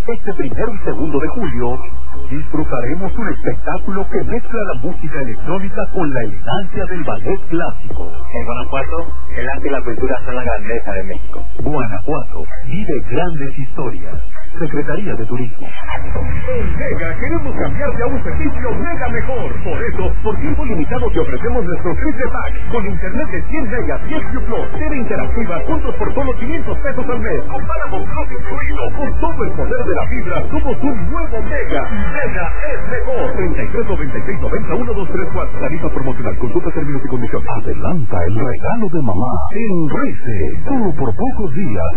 Este 1 y 2 de julio disfrutaremos un espectáculo que mezcla la música electrónica con la elegancia del ballet clásico. En Guanajuato, el arte y la cultura son la grandeza de México. Guanajuato vive grandes historias. Secretaría de Turismo. En Mega queremos cambiarte a un servicio mega mejor. Por eso, por tiempo limitado te ofrecemos nuestro triple pack con internet de 100 megas y XQ Plus, TV interactiva, puntos por solo 500 pesos al mes. Compáramos Plus incluido. Con todo el poder de la fibra, somos un nuevo Mega. Mega es mejor. 3396901234. Tarifa promocional. Consulta términos y condiciones. Adelanta el regalo de mamá en Rece. Solo por pocos días.